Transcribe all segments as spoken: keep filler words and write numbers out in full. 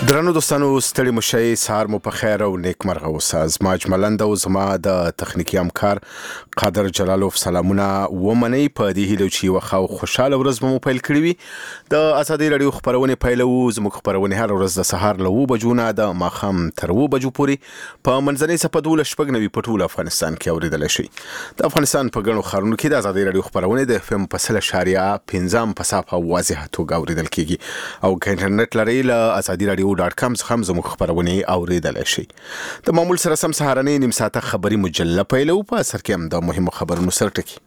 درنو دوستانو ستړي مشي سهار مو په خیر او نیک مرغه اوسه. زما اجملند او زما د تخنیکی همکار قادر جلالوف سلامونه ومنئ په دې هیله چې یوه ښه او خوشحاله ورځ به مو پیل کړې وي. د ازادي راډیو خپرونې پیلوو. زموږ خپرونې هره ورځ د سهار له اوه بجو نه د ماښام تر اوه بجو پورې په منځنۍ څپه دولس شپږ نوي په ټول افغانستان کې اورېدلی شي. د افغانستان په ګڼو ښارونو کې د ازادي راډیو خپرونې د اف ام په سل اشاریه پنځه په صافه واضحه توګه اورېدل کېږي او که انټرنیټ لرئ له ازادي راډیو ډاټ کام څخه هم زموږ خپرونې اورېدلی شي. د معمول سره سم سهارنۍ نیم ساعته خبري مجله پیلوو. په سر کې هم د مهمو خبرونو سرټکي.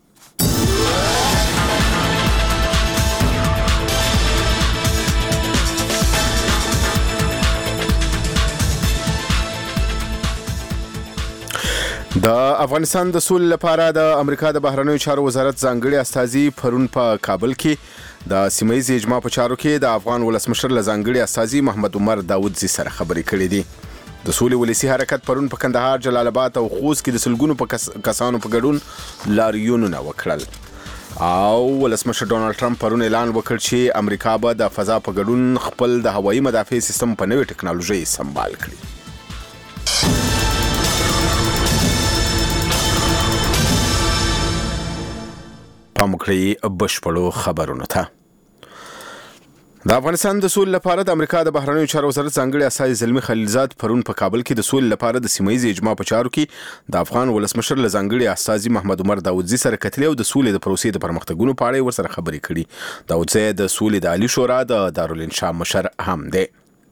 د افغانستان د سولې لپاره د امریکا د بهرنیو چارو وزارت ځانګړي استازي پرون په کابل کې د سیمه ییز اجماع په چارو کې د افغان ولسمشر له ځانګړي استازي محمد عمر داودزي سره خبرې کړې دي. د سولې ولسي حرکت پرون په کندهار، جلال آباد او خوست کې د سلګونو په کس کسانو په ګډون لاریونونه وکړل او ولسمشر ډونالد ټرمپ پرون اعلان وکړ چې امریکا به د فضا په ګډون خپل د هوایي مدافع سیستم په نوې ټکنالوژي سمبال کړي. پامکړی بشپړو خبرونو ته. د افغانستان د سولې لپاره د امریکا د بهرنیو چارو وزارت ځانګړي استازي زلمي خلیلزاد پرون په کابل کې د سولې لپاره د سیمه ییز اجماع په چارو کې د افغان ولسمشر له ځانګړي استازي محمد عمر داودزي سره کتلې او د سولې د پروسې د پرمختګونو په اړه ورسره خبرې کړي. داودزي د سولې د عالی شورا د دارالانشا مشر هم دی.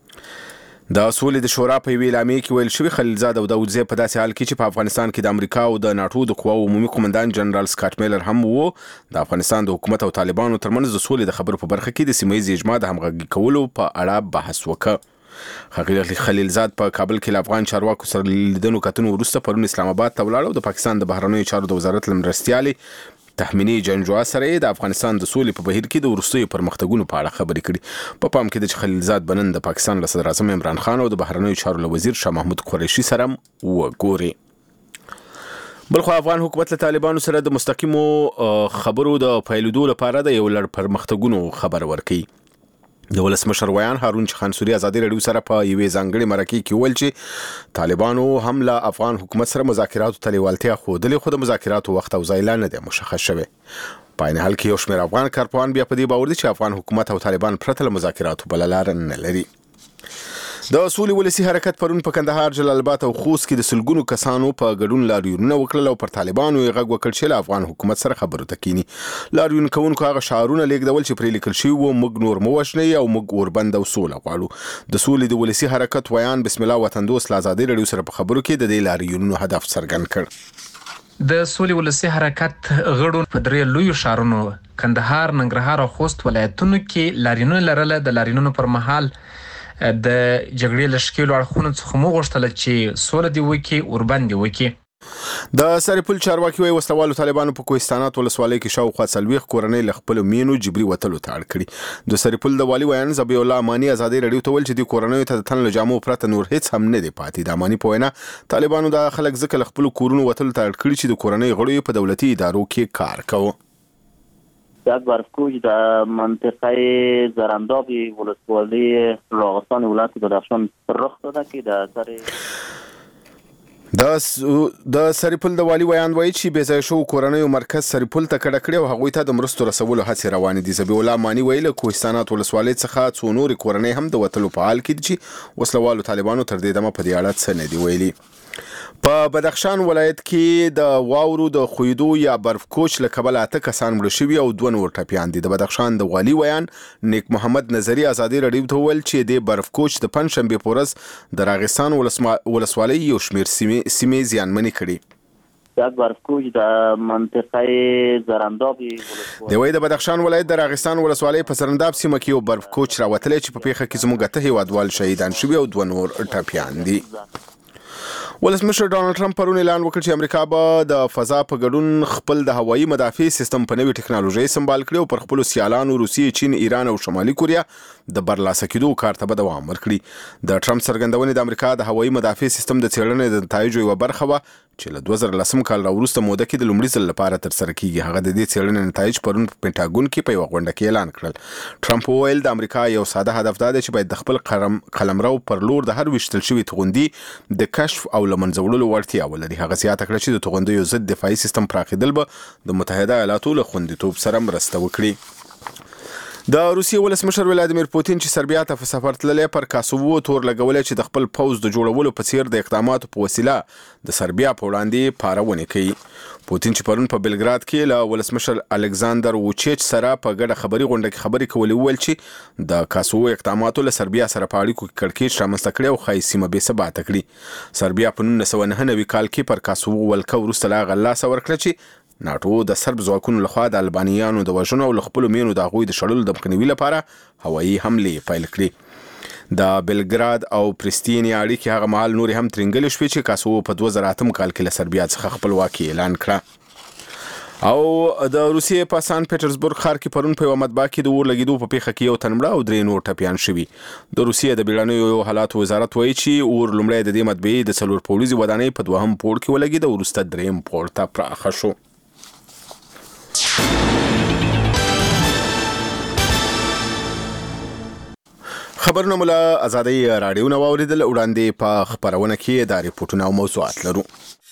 د سولې د شورا په یوې اعلامیې کې ویل شوي خلیلزاد او داودزي په داسې حال کې چې په افغانستان کې د امریکا او د ناټو د قواو عمومي قومندان جنرال سکاټ میلر هم وو، د افغانستان د حکومت او طالبانو ترمنځ د سولې د خبرو په برخه کې د سیمه ییز اجماع د همغږي کولو په اړه بحث وکړ. خلیلزاد په کابل کې له افغان چارواکو سره لیدنو کتنو وروسته پرون اسلام آباد ته ولاړ او د پاکستان د بهرنیو چارو د وزارت له مرستیالې تحمینی جنجوا سره د افغانستان د سولې په بهیر کې د وروستیو پرمختګونو په اړه خبرې کړي. په پام کې د چې خلیلزاد بنن د پاکستان له صدر اعظم عمران خان او د بهرنیو چارو له وزیر شاه محمود قریشي سره وګوري. بلخو افغان حکومت له طالبانو سره د مستقیمو خبرو د پیلېدو لپاره د یو لړ پرمختګونو خبر ورکړي. د ولسمشر ویان هارون خانسوري ازادي راډیو سره په یوې ځانګړي مرکې کې ویل چې طالبانو هم له افغان حکومت سره مذاکراتو ته لیوالتیا ښودلې، خو د مذاکراتو وخت او ځای لا نه دی مشخص شوی. په عین حال کې یو شمېر افغان کارپوهان بیا په دې باور دي چې افغان حکومت او طالبان پرته له مذاکراتو بله لاره نه لري. د سولې ولسي حرکت پرون په کندهار، جلال آباد او خوست کې د سلګونو کسانو په ګډون لاریونونه وکړل او پر طالبانو یې غږ وکړ چې له افغان حکومت سره خبرو ته کینی. لاریون کوونکو هغه شعارونه لیږدول چې پرې لیکل شوي وو موږ نور مو وژنئ او موږ اوربند او سوله غواړو. د سولې د ولسي حرکت ویان بسم الله وطن دوست له ازادي راډیو سره په خبرو کې د دې لاریونونو هدف څرګند کړ. د سولې ولسي حرکت غړو په درې لویو ښارونو کندهار، ننګرهار او خوست ولایتونو کې لاریونونه لرله. د لاریونونو پر مهال د جګړې له ښکېلو اړخونو څخه مو غوښتله چې سوله دې وکړي، اوربند دې وکړي. د سرپل چارواکي وایي وسلوالو طالبانو په کوهستانات ولسوالۍ کې شاوخوا څلوېښت کورنۍ له خپلو مینو جبري وتلو ته اړ کړي. د سرپل د والي ویان ذبیح الله اماني ازادي راډیو ته ویل چې دې کورنیو ته د تن له جامو پرته نور هیڅ هم نه دی پاتې. د اماني په وینا طالبانو دا خلک ځکه له خپلو کورونو وتلو ته اړ کړي چې د کورنۍ غړو په دولتي ادارو کې کار کوه. یک برفکوش در منطقه زرنداب ولسوالی راغستان ولایت بدخشان رخ داده که در سر د د سرپل د والي ویان وایي چې بې ځایه شوو کورنیو مرکز سرپل ته کډه کړې او هغوی ته د مرستو رسولو هڅې روانې دي. ذبیح الله اماني ویل له کوهستانات ولسوالۍ څخه څو نورې کورنۍ هم د وتلو په حال کې دي چې وسلوالو طالبانو تر دې دمه په دې اړه څه نه دي ویلي. په بدخشان ولایت کې د واورو د خویدو یا برف کوچ له کبله اته کسان مړه شوي او دوه نور ټپیان دي. د بدخشان د والي ویان نیک محمد نظري ازادي راډیو ته وویل چې د برف کوچ د پنجشنبې په ورځ د راغستان ولسوالۍ یو شمېر سیمې زیانمنې کړي. یک برفکوش در منطقه زرنداب دی وایي د بدخشان ولایت د راغستان ولسوالۍ په زرنداب سیمه کې یو برف کوچ راوتلی چې په پیښه کې زموږ اته هېوادوال شهیدان شوي او دوه نور ټپیان دي. ولسمشر ډونالد ټرمپ پرون اعلان وکړ چې امریکا به د فضا په ګډون خپل د هوایي مدافع سیستم په نوې ټکنالوژۍ سمبال کړي او پر خپلو سیالانو روسیې، چین، ایران او شمالي کوریا د برلاسه کېدو کار ته به دوام ورکړي. د ټرمپ څرګندونې د امریکا د هوایي مدافع سیستم د څېړنې د نتایجو یوه برخه وه چې له دوه زره لسم کال راوروسته موده کې د لومړي ځل لپاره ترسره کیږي. هغه د دې څېړنې نتایج پرون په پینټاګون کې په یوه غونډه کې اعلان کړل. ټرمپ وویل د امریکا یو ساده هدف دا دی چې باید د خپل قلمرو پر لور د هر ویشتل شوي توغندي د کشف او له منځه وړلو وړتیا ولري. هغه زیاته کړه چې د توغندیو ضد دفاعي سیستم پراخېدل به د متحده ایالاتو له خوندیتوب سره مرسته وکړي. د روسیې ولسمشر ولادیمیر پوتین چې سربیا ته په سفر تللی پر کاسوو تور لګولی چې د خپل پوځ د جوړولو په څیر د اقداماتو په وسیله د سربیا په وړاندې پارونې کوي. پوتین چې پرون په بلګراد کې له ولسمشر الکساندر ووچیچ سره په ګډه خبري غونډه کې خبرې کولې وویل چې د کاسوو اقداماتو له سربیا سره په اړیکو کې کړکېچ رامنځته کړی او ښایي سیمه بې ثباته کړي. سربیا په نولس سوه نهه نوي کال کې پر کاسوو ولکه وروسته له هغه لاسه ورکړه چې ناټو د سرب ځواکونو لخوا د البانیانو د وژنو او له خپلو مینو د هغوی د شړلو د مخنیوي لپاره هوایي حملې پیل کړي. د بلګراد او پرستینې اړیکې هغه مهال نورې هم ترنګلې شوې چې کاسوو په دوه زره اتم کال کې له سربیا څخه خپلواکي اعلان کړه. او د روسیې په سان پیټرزبورګ ښار کې پرون په یوه مطبعه کې د اور لګېدو په پیښه کې یو تن مړه او درې نور ټپیان شوي. د روسیې د بیړنیو حالاتو وزارت وایي چې اور لومړی د دې مطبعې د څلور پوړیزې ودانۍ په دوهم پوړ کې ولګېد او وروسته درېیم پوړ ته پراخه شو. خبرونه مو له ازادۍ راډیو نه واورېدل. وړاندې په خپرونه کې دا ریپورټونه او موضوعات لرو.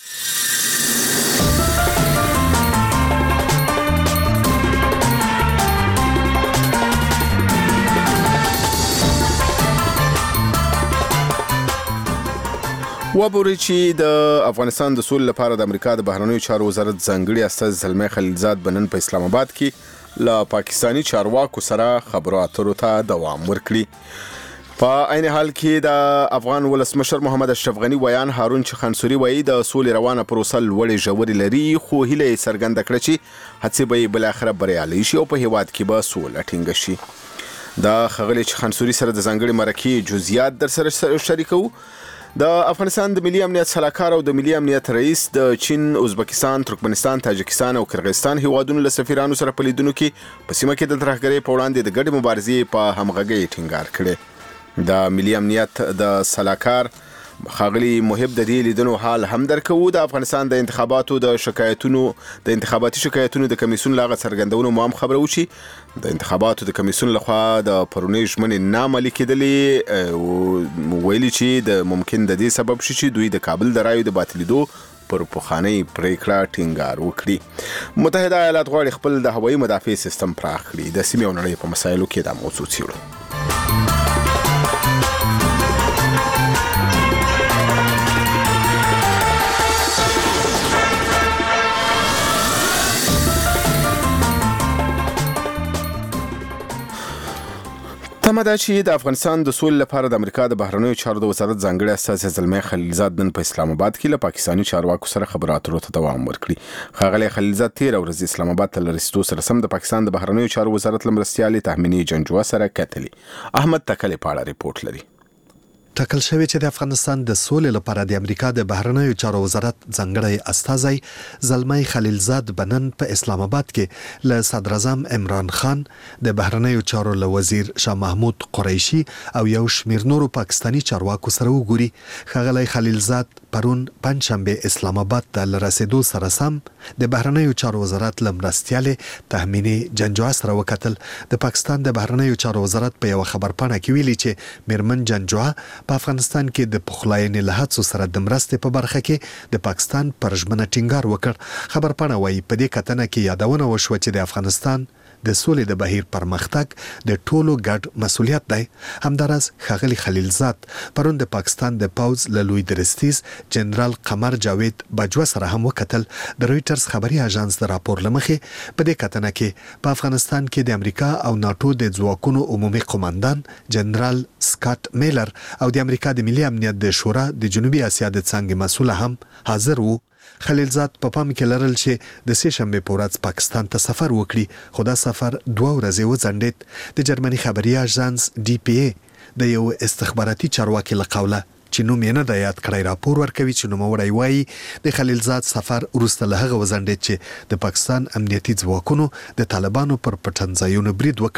وبوري چې د افغانستان د سولې لپاره د امریکا د بهرنیو چارو وزارت ځانګړي استازي زلمی خلیلزاد بنن په اسلام آباد کې له پاکستاني چارواکو سره خبرو اترو ته دوام ورکړي. په عین حال کې د افغان ولسمشر محمد اشرف غنی ویان هارون چخانسوري وایي د سولې روانه پروسه لوړې ژورې لري خو هیله یې څرګنده کړه چې هڅې به یې بالاخره بریالۍ شي او په هیواد کې به سوله ټینګه شي. د ښاغلي چخانسوري سره د ځانګړي مرکې جزئیات در سره شریکو. د افغانستان د ملي امنیت سلاکار او د ملي امنیت رئیس د چین، ازبکستان، ترکمنستان، تاجکستان او قرغیزستان هیوادونو له سفیرانو سره په لیدونو کې په سیمه کې د ترهګرۍ په وړاندې د ګډې مبارزې په همغږۍ ټینګار کړی. د ملي امنیت د سلاکار ښاغلي محب د دې لیدنو حال هم درکوو. د افغانستان د انتخاباتو د شکایتونو د انتخاباتي شکایتونو د کمیسیون له هغه څرګندونو مو هم خبرو چې د انتخاباتو د کمیسیون لخوا د پرونۍ ژمنې ناعملي کېدلې، ویلي چې د ممکن د دې سبب شي چې دوی د کابل د رایو د باطلېدو پر پخوانۍ پریکړه ټینګار وکړي. متحده ایالات غواړي خپل د هوایي مدافع سیستم پراخ کړي. د سیمې او نړۍ په مسایلو کې دا موضوع څېړو. تمه ده چې د افغانستان د سولې لپاره د امریکا د بهرنیو چارو د وزارت ځانګړي استازي زلمی خلیلزاد نن په اسلام آباد کې له پاکستاني چارواکو سره خبرو اترو ته دوام ورکړي. ښاغلی خلیلزاد تېره ورځ اسلام آباد ته له رسېدو سره سم د پاکستان د بهرنیو چارو وزارت له مرستیالې تهمینې جنجوه سره کتلي. احمد تکلې په اړه ریپورټ لري. ټاکل شوی چې د افغانستان د سولې لپاره د امریکا د بهرنیو چارو وزارت ځانګړی استازی زلمی خلیلزاد بنن په اسلام آباد کې له صدر اعظم عمران خان، د بهرنیو چارو له وزیر شاه محمود قریشي او یو شمیر نورو پاکستاني چارواکو سره وګوري. ښاغلی خلیلزاد پرون پنځشنبه اسلام آباد ته له رسېدو سره سم د بهرنیو چارو وزارت له مرستیالې تهمینې جنجوه سره وکتل. د پاکستان د بهرنیو چارو وزارت په یوه خبرپاڼه کې ویلي چې میرمن جنجوه په افغانستان کې د پخلاینې له هڅو سره د مرستې په برخه کې د پاکستان پر ژمنه ټینګار وکړ. خبرپاڼه وایي په دې کتنه کې یادونه وشوه چې د افغانستان د سولې د بهیر پرمختګ د ټولو ګډ مسولیت دی. همداراز ښاغلي خلیلزاد پرون د پاکستان د پوځ له لوی درستیز جنرال قمر جاوید باجوه سره هم وکتل. د رویټرز خبري اژانس د راپور له مخې په دې کتنه کې په افغانستان کې د امریکا او ناټو د ځواکونو عمومي قوماندان جنرال سکاټ میلر او د امریکا د ملي امنیت د شورا د جنوبي اسیا د څانګې مسؤل هم حاضر وو. خلیلزاد په پام کې لرل چې د سې شنبې په ورځ پاکستان ته سفر وکړي، خو دا سفر دوه ورځې وځنډېد. د جرمني خبري اژانس ډي پی ای د یو استخباراتي چارواکي له قوله چې نوم یې نه دی یاد کړی راپور ورکوي چې نوموړی وایي د خلیلزاد سفر وروسته له هغه وځنډېد چې د پاکستان امنیتي ځواکونو د طالبانو پر پټنځایونو برید وکړ.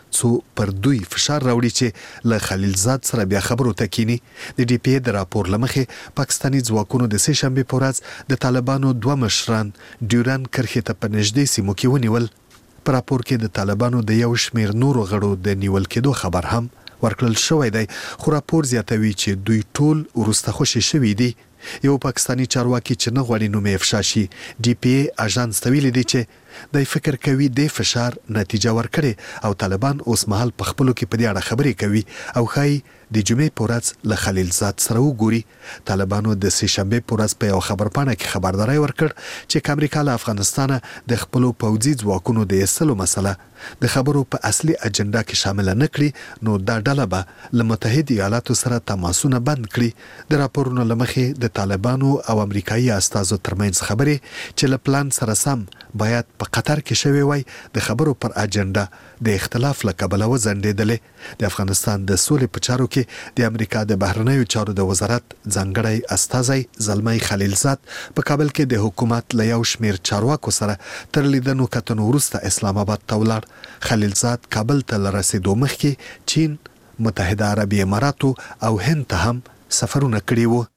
څو پر دوی فشار راوړي چې له خلیلزاد سره بیا خبرو ته کینی. د ډي پی ای د راپور لمخې پاکستاني ځواکونو د سه شنبه په ورځ د طالبانو دوه مشران ډیورن کرښې ته په نږدې سیمو کې ونیول. په راپور کې د طالبانو د یو شمیر نورو غړو د نیول کېدو خبر هم ورکړل شوی دی، خو راپور زیاتوي چې دوی ټول وروسته خوشي شوي دي. یو پاکستانی چارواکي چې نه غواړي نوم یې افشا شي ډي پی ای اژانس ته ویلي دي چې د فکر کوي د فشار نتیجه ورکړي او طالبان اوس مهال په خپلو کې په دې اړه خبرې کوي او ښایي د جمعې په ورځ له خلیلزاد سره وګوري. طالبانو د سه شنبې په ورځ په یو خبرپاڼه کې خبرداری ورکړ چې امریکا له افغانستانه د خپلو پوځي ځواکونو د ایستلو مسله د خبرو په اصلي اجنډا کې شامل نه کړي، نو دا ډله به له متحده ایالاتو سره تماسونه بند کړي. د راپورونو له مخې د طالبانو او امریکایي استازو ترمنځ خبرې چې له پلان سره سم باید په قطر کې شوی وای د خبرو پر اجنډا د اختلاف له کبله وځنډېدلې. د افغانستان د سولې په چارو کې د امریکا د بهرنیو چارو د وزارت ځانګړی استازی زلمی خلیلزاد په کابل کې د حکومت له یو شمیر چارواکو سره تر لیدنو کتنو وروسته اسلام آباد ته ولاړ. خلیلزاد کابل ته له رسېدو مخکې چین، متحده عربي اماراتو او هند ته هم سفرونه کړي وو.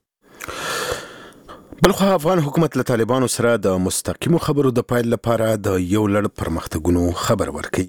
بلخو افغان حکومت له طالبانو سره د مستقیمو خبرو د پیل لپاره د یو لړ پرمختګونو خبر ورکړي.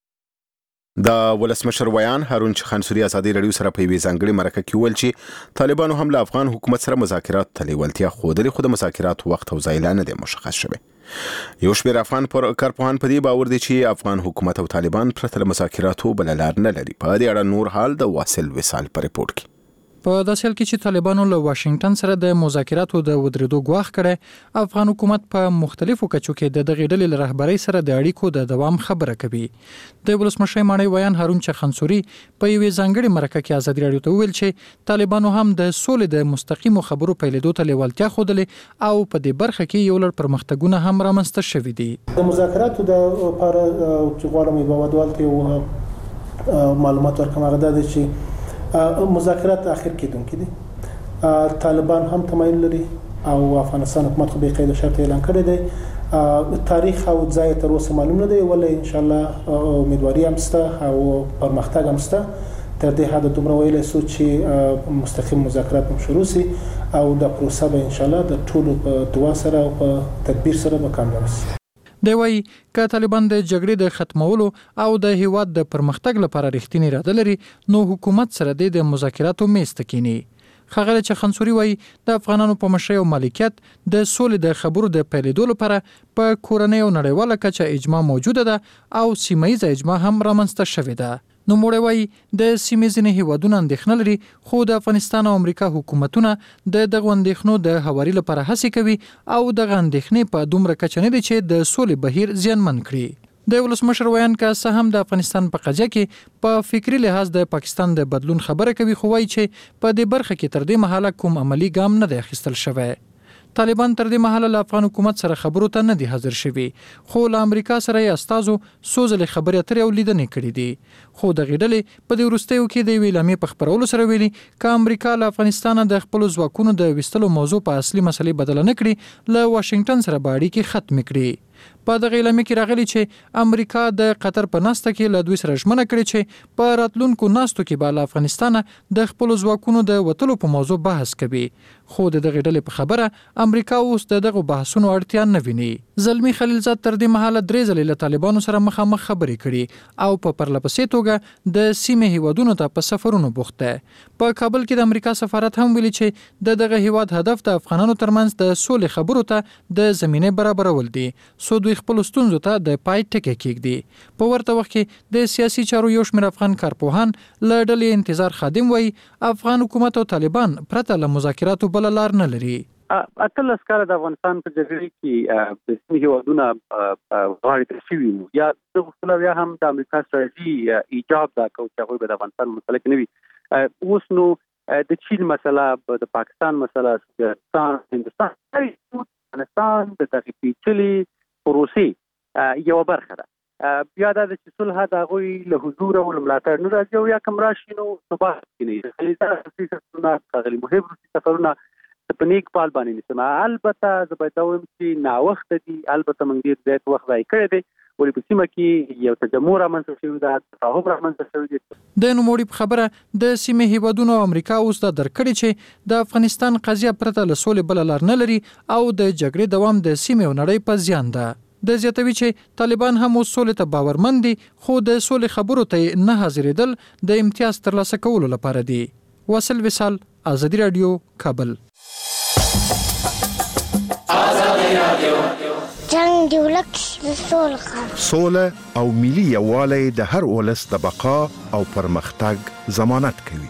د ولسمشر ویان هارون خانسوري ازادي رادیو سره په یوې ځانګړې مرکه کې ویل چې طالبانو هم له افغان حکومت سره مذاکرات ته لیوالتیا ښودلې، خو د مذاکراتو وخت او ځای لا نه دی مشخص شوی. یو شمېر افغان کارپوهان په دې باور دي چې افغان حکومت او طالبان پرته له مذاکراتو بله لار نه لري. په دې اړه نور حال د واصل وصال په ریپورت کې. په داسې حال کې چې طالبانو له واشنگټن سره د مذاکراتو د ودرېدو ګواښ کړی، افغان حکومت په مختلفو کچو کې د دغې ډلې له رهبرۍ سره د اړیکو د دوام خبره کوي. د ولسمشر ماڼۍ ویان هارون خانسوري په یوې ځانګړې مرکه کې ازادي رادیو ته وویل چې طالبانو هم د سولې د مستقیمو خبرو پیلېدو ته لیوالتیا ښودلې او په دې برخه کې یو لړ پرمختګونه هم رامنځته شوي دي. د مذاکراتو د لپاره چې غواړم یو ودوالته یو معلومات ورکړم، هغه دا دی چې مذاکرات اخر کېدونکي دي. طالبان هم تمایل لري او افغانستان حکومت خو به قید شرط اعلان کړی دی. تاریخ او ځای تر اوسه معلوم نه دی، ولې ان شاء الله امیدواري هم شته او پرمختګ هم شته. تر دې حد دومره ویلی سو چې مستقیم مذاکرات هم شروع سي او د پروسه به ان شاء الله د ټولو په دعا سره او په تدبیر سره به کامیاب شي. دی وايي که طالبان د جګړې د ختمولو او د هیواد د پرمختګ لپاره رښتینی اراده لري، نو حکومت سره د مذاکراتو میز ته کینی. ښاغلی خانسوري وايي د افغانانو په مشرۍ او مالکیت د سولې د خبرو د پیلېدو لپاره په کورنۍ او نړیواله کچه اجماع موجوده ده او سیمه ییزه اجماع هم رامنځته شوې ده. نو موړی وايي د سیمې ځینې هیوادونه اندېښنه لري، خو د افغانستان او امریکا حکومتونه د دغو اندېښنو د هواري لپاره هڅې کوي او دغه اندېښنې په دومره کچه نه دي چې د سولې بهیر زیانمن کړي. د ولسمشر ویان که څه هم د افغانستان په قضیه کې په فکري لحاظ د پاکستان د بدلون خبره کوي، خو وایي چې په دې برخه کې تر دې مهاله کوم عملی ګام نه دی اخیستل شوی. طالبان تر دې مهاله له افغان حکومت سره خبرو ته نه دي حاضر شوي، خو له امریکا سره یې استازو څو ځلې خبرې اترې او لیدنې کړي دي. خو دغې ډلې په دې وروستیو کې د یوې اعلامیې په خپرولو سره ویلي که امریکا له افغانستانه د خپلو ځواکونو د ویستلو موضوع په اصلي مسلې بدله نه کړي، له واشنګټن سره به اړیکې ختمې کړي. په دغه اعلامیه کې راغلي چې امریکا د قطر په ناسته کې له دوی سره ژمنه کړې چې په راتلونکو ناستو کې به له افغانستانه د خپلو ځواکونو د وتلو په موضوع بحث کوي. خو د دغې ډلې په خبره امریکا اوس د دغو بحثونو اړتیا نه ویني. زلمی خلیلزاد تر دې مهاله درې ځلې له طالبانو سره مخامخ خبرې کړي او په پرلپسې توګه د سیمې هیوادونو ته په سفرونو بوخت دی. په کابل کې د امریکا سفارت هم ویلي چې د دغه هیواد هدف د افغانانو ترمنځ د سولې خبرو ته د زمینې برابرول دي، سو دوی خپل ستونزو ته د پای ټکی کېږدي. په ورته وخت کې د سیاسي چارو یو شمېر افغان کارپوهان له ډلې انتظار خادم وایي افغان حکومت او طالبان پرته له مذاکراتو بله لار نه لري. اتلس کاله د افغانستان په جګړې کې د سیمې هیوادونه غاړې ته شوي وو، یا زه غوښتله یا هم د امریکا ستراتیژي ایجاب دا کوو چې هغوی به د افغانستان مسله کې نه وي. اوس نو د چین مسله، د پاکستان مسله، افغانستان، هندوستان، افغانستان د دغې پیچلې پروسې یوه برخه ده. بیا دا چې صلح د هغوی له حضور او له ملاتړ نه راځي او یا کوم راشي نو ثبات کې نه وي. خلیلزاد سفرونه، ښاغلي محب روسي سفرونه په نیک پال باندې نیسم. البته زه باید دا ووایم چې ناوخته دي، البته موږ ډېر زیات وخت ضایع کړی دی، ولې په سیمه کې یو تجمع رامنځته شوی ده، تفاهم رامنځته شوی دی. د نوموړي په خبره د سیمې هیوادونو او امریکا اوس دا درکړي چې د افغانستان قضیه پرته له سولې بل لار نه لري او د جګړې دوام د سیمې او نړۍ په زیان ده. د زیاتوي چې طالبان هم اوس سولې ته باورمند دي، خو د سولې خبرو ته نه حاضرېدل د امتیاز ترلاسه کولو لپاره دي. واصل وصال، آزادي رادیو، کابل. جنگ دی ولک د سولې سوله او ملي یووالی د هر ولس د بقا او پرمختګ ضمانت کوي.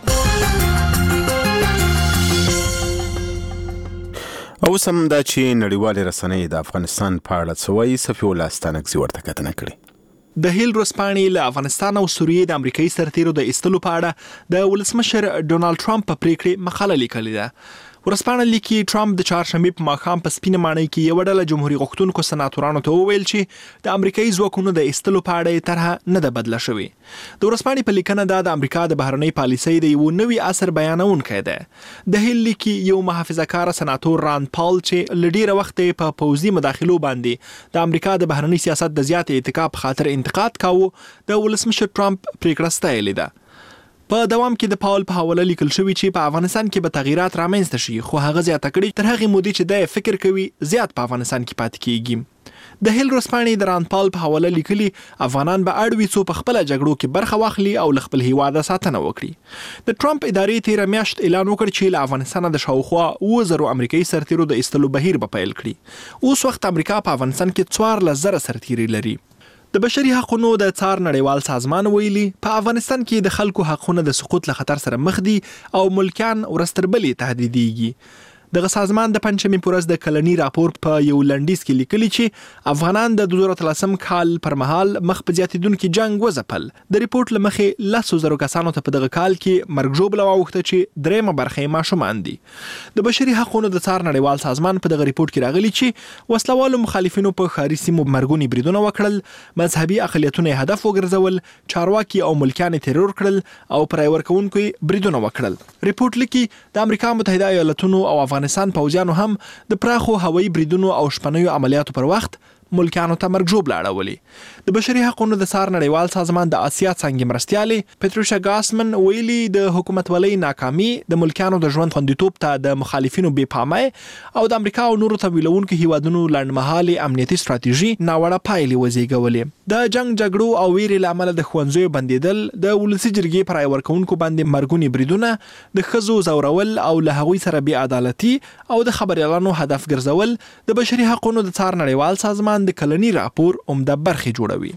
او سم دا چې نړیوالې رسنۍ د افغانستان په اړه څه وایي، صفي الله ستانکزي ورته کتنه کړې. د هیل ورځپاڼې له افغانستان او سوریې د امریکایي سرتیرو د ایستلو په اړه د ولسمشر ډونالد ټرمپ په پریکړې مقاله لیکلې ده. ورځپاڼه لیکي ټرمپ د چهارشنبې په ماښام په سپینه ماڼۍ کې یو ډله جمهوریت غوښتونکو سناتورانو ته وویل چې د امریکایي ځواکونو د ایستلو په اړه یې طرحه نه ده بدله شوې. د ورځپاڼې په لیکنه دا د امریکا د بهرنۍ پالیسۍ د یو نوي عصر بیانونکی ده. د هیل لیکي یو محافظه‌کار سناتور راند پال چې له ډیره وخته په پوځي مداخلو باندې د امریکا د بهرنۍ سیاست د زیات اتکا په خاطر انتقاد کاوه، د ولسمشر ټرمپ پریکړه ستایلې ده. په دوام کې د پاول په حواله لیکل شوی چې په افغانستان کې به تغیرات رامنځته شي، خو هغه زیاته کړي تر هغې مودې چې د فکر کوي زیات په افغانستان کې پاتې کیږي. د هیل ورځپاڼې د راند پال په حواله لیکلي افغانان به اړ وي څو په خپله جګړو کې برخه واخلي او له خپل هیواده ساتنه وکړي. د ټرمپ ادارې تیره میاشت اعلان وکړ چې له افغانستانه د شاوخوا اووه زرو امریکایي سرتیرو د ایستلو بهیر به پیل کړي. اوس وخت امریکا په افغانستان کې څوارلس زره سرتیري لري. د بشري حقوقو د څار نړیوال سازمان ویلي په افغانستان کې د خلکو حقوقونه د سقوط له خطر سره مخ دي او ملکیان ورستربلې تهدیدېږي. دغه سازمان د پنځمې په ورځ د کلني راپور په یو لنډیز کې لیکلي چې افغانان د دوه زره اتلسم کال پر مهال مخ په زیاتېدونکي جنگ وځپل. د ریپورت له مخې لسو زرو کسانو ته په دغه کال کې مرګ ژوبله واوښته چې درېیمه برخه یې ماشومان دي. د بشري حقوقو د څار نړیوال سازمان په دغه ریپورت کې راغلي چې وسلوالو مخالفینو په ښاري سیمو مرګوني بریدونه وکړل، مذهبي اقلیتونه یې هدف وګرځول، چارواکي او ملکیان یې ترور کړل او پر رای ورکوونکو یې بریدونه وکړل. ریپورت لیکي د امریکا متحده ایالتونو او افغانستان پوځیانو هم د پراخو هوایي بریدونو او شپنیو عملیاتو پر وخت ملکیانو ته مرګ ژوبله اړولې. د بشري حقوقو د څار نړیوال سازمان د آسیا څانګې مرستیالې پټریشا ګاسمن ویلي د حکومتولۍ ناکامي د ملکیانو د ژوند خوندیتوب ته د مخالفینو بې پامۍ او د امریکا او نورو تویلونکو هیوادونو لنډمهالې امنیتي ستراتیژي ناوړه پایلې وزېږولې. د جنگ جګړو او ویرې له امله د ښوونځیو بندېدل، د ولسي جرګې پر رای ورکوونکو باندې مرګوني بریدونه، د ښځو ځورول او له هغوی سره بې عدالتي او د خبریالانو هدف ګرځول د بشري حقوقو د څار نړیوال سازمان د کلني راپور عمده برخې جوړوي.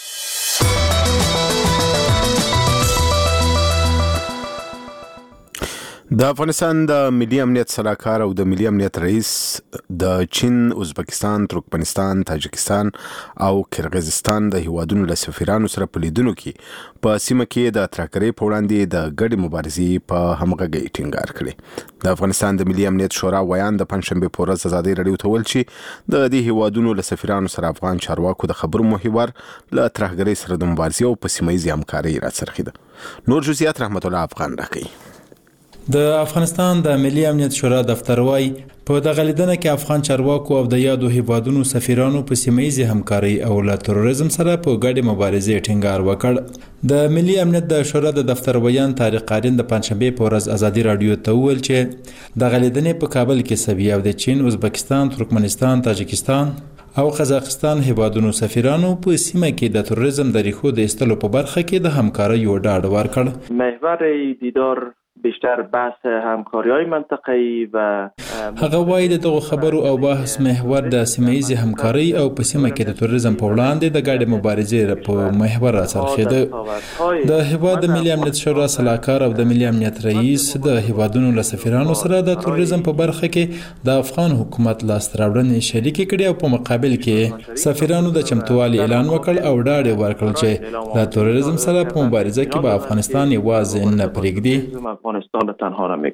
د افغانستان د ملي امنیت سلاکار او د ملي امنیت رئیس د چین، ازبکستان، ترکمنستان، تاجکستان او کرغیزستان د هیوادونو له سفیرانو سره په لیدنو کې په سیمه کې د ترهګرۍ په وړاندې د ګډې مبارزې په همغږۍ ټینګار کړی. د افغانستان د ملي امنیت شورا ویان د پنځشنبې په ورځ ازادي راډیو ته ویل چې د دې هیوادونو له سفیرانو سره افغان چارواکو د خبرو محور له ترهګرۍ سره د مبارزې او په سیمه ییزې همکارۍ راڅرخېده. نور جزئیات رحمت الله افغان راکوي. د افغانستان د ملي امنیت شورا دفتر وايي په دغه لیدنه کې افغان چارواکو او د یادو هیوادونو سفیرانو په سیمه ییزې همکارۍ او له تروریزم سره په ګډې مبارزې ټینګار وکړ. د ملي امنیت د شورا د دفتر ویان طارق قارین د پنځشنبې په ورځ ازادي راډیو ته وویل چې دغه لیدنې په کابل کې سوي او د چین، ازبکستان، ترکمنستان، تاجکستان او قزاقستان هیوادونو سفیرانو په سیمه کې د تروریزم د ریښو د ایستلو په برخه کې د همکارۍ یو ډاډ ورکړ. محور دیدار بیشتر بحث همکاری‌های منطقه‌ای و هغه وایي د دغه خبرو او بحث محور د سیمه ییزې همکارۍ او په سیمه کې د تروریزم په وړاندې د ګډې مبارزې په محور راڅرخېده. د هیواد د ملي امنیت شورا سلاکار او د ملي امنیت رئیس د هیوادونو له سفیرانو سره د تروریزم په برخه کې د افغان حکومت لاسته راوړنې شریکې کړې او په مقابل کې سفیرانو د چمتووالي اعلان وکړ او ډاډ یې ورکړ چې د تروریزم سره په مبارزه کې به افغانستان یوازې نه پرېږدي. افغانستان تنها را میگذارم.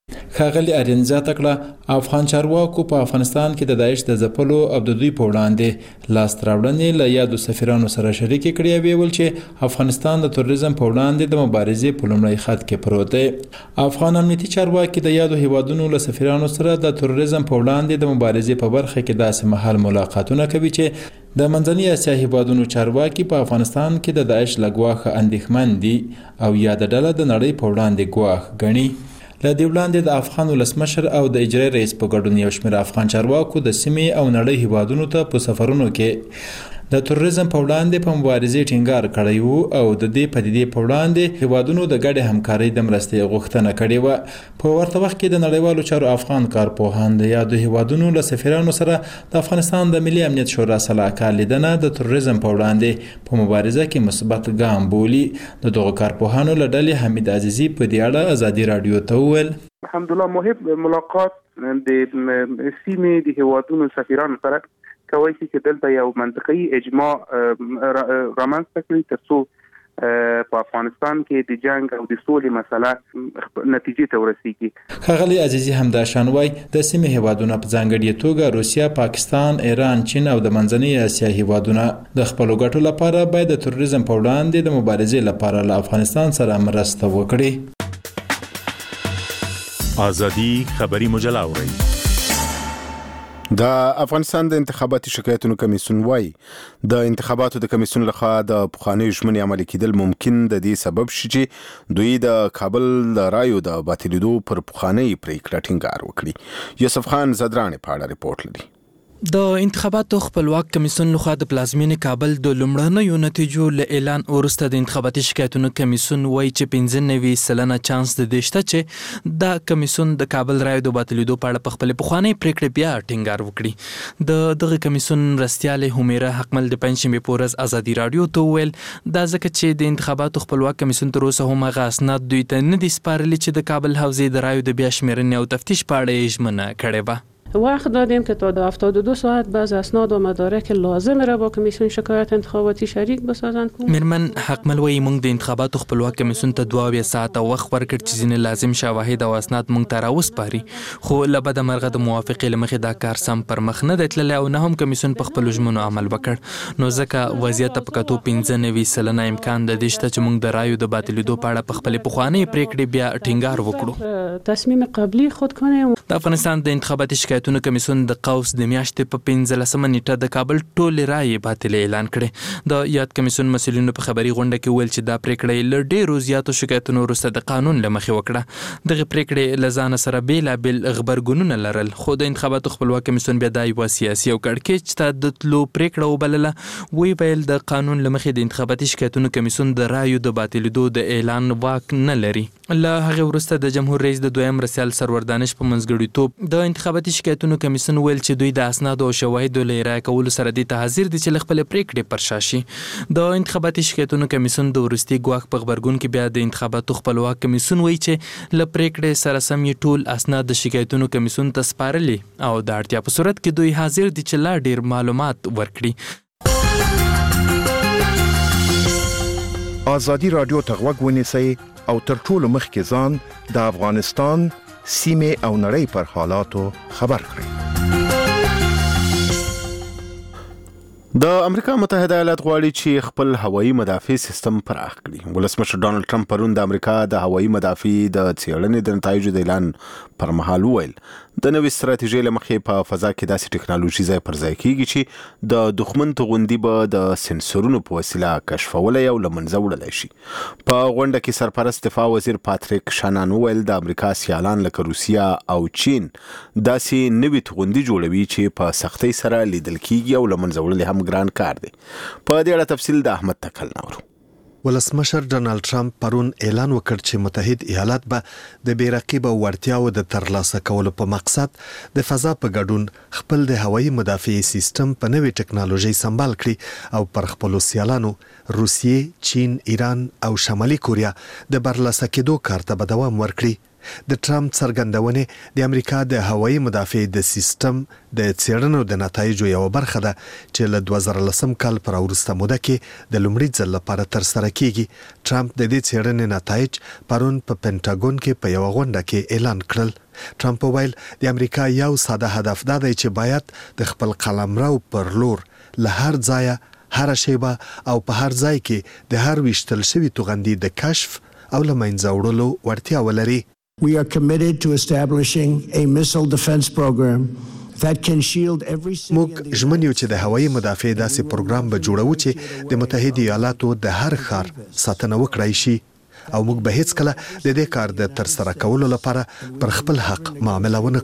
ښاغلي آرین زیاته کړه افغان چارواکو په افغانستان کې د داعش د ځپلو او د دوی په وړاندې لاسته راوړنې له یادو سفیرانو سره شریکې کړې او ویل چې افغانستان د تروریزم په وړاندې د مبارزې په لومړي خط کې پروت دی. افغان امنیتي چارواکي د یادو هیوادونو له سفیرانو سره د تروریزم په وړاندې د مبارزې په برخه کې داسې مهال ملاقاتونه کوي چې د منځنۍ اسیا هیوادونو چارواکي په افغانستان کې د داعش له ګواښه اندېښمن دي او یاده ډله د نړۍ په وړاندې ګواښ ګڼي. له دې وړاندې د افغان ولسمشر او د اجرایي رئیس په ګډون یو شمېر افغان چارواکو د سیمې او نړۍ هیوادونو ته په سفرونو کې د تروریزم په وړاندې په مبارزې ټینګار کړی وو او د دې پدیدې په وړاندې هیوادونو د ګډې همکارۍ د مرستې غوښتنه کړې وه. په ورته وخت کې د نړیوالو چارو افغان کارپوهان د یادو هیوادونو له سفیرانو سره د افغانستان د ملي امنیت شورا سلاکار لیدنه د تروریزم په وړاندې په مبارزه کې مثبت ګام بولي. د دغو کارپوهانو له ډلې حمید عزیزي په دې اړه ازادي راډیو ته وویل الحمدلله مهم ملاقات د سیمې د هیوادونو سفیرانو سره کوي چې دلته یو منطقي اجماع رامنځته کړي ترڅو په افغانستان کې د جنگ او د سولې مسله نتیجې ته ورسیږي. ښاغلي عزیزي همداشان وایي د سیمې هیوادونه په ځانګړې توګه روسیه، پاکستان، ایران، چین او د منځنۍ اسیا هیوادونه د خپلو ګټو لپاره باید د تروریزم په وړاندې د مبارزې لپاره له افغانستان سره مرسته وکړي. ازادي خبري مجله اوري. د افغانستان د انتخاباتي شکایتونو کمیسیون وايي د انتخاباتو د کمیسیون لخوا د پخوانیو ژمنې عملي کېدل ممکن د دې سبب شي چې دوی د کابل د رایو د باطلېدو پر پخوانۍ پریکړه ټینګار وکړي. یوسف خان زدرانی په اړه ریپورت لري. د انتخاباتو خپلواک کمیسیون لخوا د پلازمینې کابل د لومړنیو نتیجو له اعلان وروسته د انتخاباتي شکایتونو کمیسیون وایي چې پنځه نوي سلنه چانس د دې شته چې د کمیسیون د کابل رایو د باطلېدو په اړه په خپلې پخوانۍ پریکړې بیا ټینګار وکړي. د دغه کمیسیون مرستیالې همیره حقمل د پنجشنبې په ورځ ازادي راډیو ته وویل دا ځکه چې د انتخاباتو خپلواک کمیسیون تر اوسه هم هغه اسناد دوی ته نه دي سپارلي چې د کابل حوزې د رایو د بیا شمېرنې او تفتیش په اړه یې ژمنه کړې وه. وقت دادیم که تا هفتاد و دو ساعت بعض اسناد و مدارک لازم را با کمیسیون شکایت انتخاباتی شریک بسازند. میرمن حقمل وایي موږ د انتخاباتو خپلواک کمیسیون ته دوه اویا ساعته وخت ورکړ چې ځینې لازم شواهد او اسناد موږ ته راوسپاري، خو له بده مرغه د موافقې له مخې دا کار سم پر مخ نه دی تللی او نه هم کمیسیون په خپلو ژمنو عمل وکړ. نو ځکه وضعیت په کتو پنځه نوي سلنه امکان د دې شته چې موږ د رایو د باطلېدو په اړه په خپلې پخوانۍ پریکړې بیا ټینګار وکړو. تصمیم قبلی خود کنیم. د افغانستان د انتخاباتي شکایتونو کمیسیون د قوس د میاشتې په پنځلسمه نیټه د کابل ټولې رایې باطلې اعلان کړې. د یاد کمیسیون مسؤلینو په خبري غونډه کې ویل چې دا پریکړه له ډېرو زیاتو شکایتونو وروسته د قانون له مخې وکړه. دغه پریکړې له ځانه سره بېلابېل غبرګونونه لرل، خو د انتخاباتو خپلواک کمیسیون بیا دا یوه سیاسي او کړکېچ ته د تلو پریکړه وبلله. ویې ویل د قانون له مخې د انتخاباتي شکایتونو کمیسیون د رایو د باطلېدو د اعلان واک نه لري. له هغې وروسته د جمهور رئیس د دویم مرستیال سرور دانش په منځګړیتوب د انتخاباتي شکایتونو کمیسیون ویل چې دوی د اسنادو او شواهدو له ارائه کولو سره دې ته حاضر دي چې له خپلې پریکړې پر شا شي. د انتخاباتي شکایتونو کمیسیون د وروستي ګواښ په غبرګون کې بیا د انتخاباتو خپلواک کمیسیون وایي چې له پریکړې سره سم یې ټول اسناد د شکایتونو کمیسیون ته سپارلي او د اړتیا په صورت کې دوی حاضر دي چې لا ډېر معلومات ورکړي. ازادي راډیو ته غوږ ونیسئ او تر ټولو مخکې ځان د افغانستان سیمې او نړۍ پر حالاتو خبر کړئ. د امریکا متحده ایالات غواړي چې خپل هوایي مدافع سیستم پراخ کړي. ولسمشر ډانلډ ټرمپ پرون د امریکا د هوایي مدافع د څېړنې د نتایجو د اعلان پر مهال وویل د نوې ستراتیژۍ له مخې په فضا کې داسې ټکنالوژي ځای پر ځای کیږي چې د دښمن توغندي به د سنسورونو په وسیله کشفولی او له منځه وړلی شي. په غونډه کې سرپرست دفاع وزیر پاتریک شانان وویل د امریکا سیالان لکه روسیه او چین داسې نوې توغندي جوړوي چې په سختۍ سره لیدل کیږي او له منځه وړل هم ګران کار دی. په دې اړه تفصیل د احمد تکل نورو. ولسمشر ډانلډ ټرمپ پرون اعلان وکړ چې متحد ایالات به د بې رقیبه وړتیاو د ترلاسه کولو په مقصد د فضا په ګډون خپل د هوایي مدافعي سیستم په نوې ټکنالوژي سمبال کړي او پر خپلو سیالانو روسیې، چین، ایران او شمالي کوریا د برلاسه کېدو کار ته به دوام ورکړي. د ټرمپ څرګندونې د امریکا د هوایي مدافع د سیستم د څېړنو د نتایجو یو برخه ده چې له دوه زره لسم کال پر وروسته موده کې د لومړي ځل لپاره ترسره کیږي. ټرمپ د دې څېړنې نتایج پرون په پینټاګون کې په یو غونډه کې اعلان کړل. ټرمپ وویل د امریکا یو ساده هدف دا دی چې باید د خپل قلمرو پر لور له هر ځایه هر شیبه او په هر ځای کې د هر ویشتل شوي توغندي د کشف او له منځه وړلو وړتیا ولري. We are committed to establishing a missile defense program that can shield every city. موږ ژمن یو چې د هوایي مدافع داسې پروګرام به جوړو چې د متحده ایالاتو د هر ښار ساتنه وکړای شي او موږ به هیڅ کله د دې کار د ترسره کولو لپاره پر خپل حق معامله ونه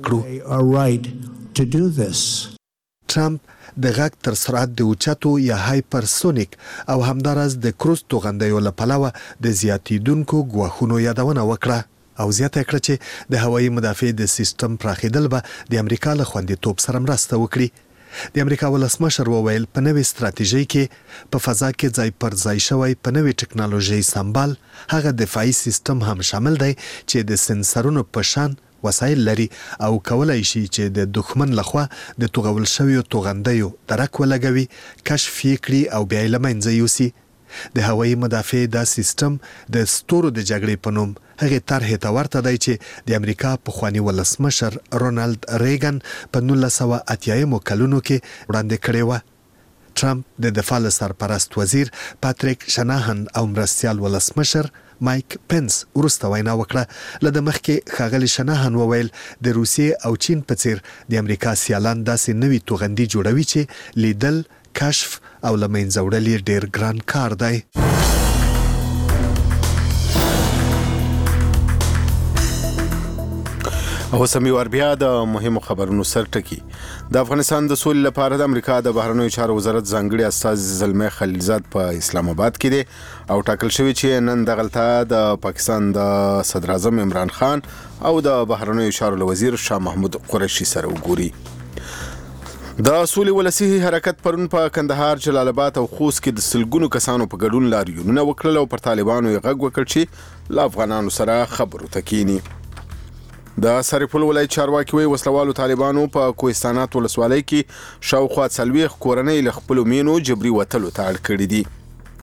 کړو. ټرمپ د غږ تر سرعت د اوچتو یا هایپرسونیک او همدارس د کروز توغندیو له پلوه د زیاتیدونکو ګواښونو یادونه وکړه او زیاته کړه چې د هوایي مدافع د سیستم پراخېدل به د امریکا له خوندیتوب سره مرسته وکړي. د امریکا ولسمشر وویل په نوې ستراتیژۍ کې په فضا کې ځای پر ځای شوی په نوې ټکنالوژي سمبال هغه دفاعي سیستم هم شامل دی چې د سنسرونو په شان وسایل لري او کولای شي چې د دښمن لخوا د توغول شویو توغندیو درک ولګوي، کشف یې کړي او بیا یې له منځه یوسي. د هوایي مدافع دا سیستم د ستورو د جګړې په نوم هغې طرحې ته ورته دی چې د امریکا پخواني ولسمشر رونالد ریګن په نولس سوه اتیایمو کلونو کې وړاندې کړې وه. ټرمپ د دفاع له سرپرست وزیر پاتریک شناهن او مرستیال ولسمشر مایک پنس وروسته وینا وکړه. له د مخکې ښاغلي شناهن وویل د روسیې او چین په څیر د امریکا سیالان داسې نوي توغندي جوړوي چې لیدل، کشف او له منځه وړل یې ډېر ګران کار دی. او سمي ور بیا د مهمو خبرونو سرټکی. د افغانستان د سولې لپاره د امریکا د بهرنیو چارو وزارت ځانګړي استازي زلمي خلیلزاد په اسلام آباد کې دی او ټاکل شوی چې نن دغلطه د پاکستان د صدر اعظم عمران خان او د بهرنیو چارو وزیر شاه محمود قریشي سره وګوري. د سولې ولسی حرکت پرون په کندهار، جلال آباد او خوست کې د سلګونو کسانو په ګډون لاریونونه وکړل او پر طالبانو یې غږ وکړ چې له افغانانو سره خبرو تکینی. د سرپل ولایت چارواکي وی وسلوالو طالبانو په کوهستانات ولسوالۍ کې شاوخوا څلوېښت کورنۍ له خپلو مینو جبري وتلو ته اړ کړي دي.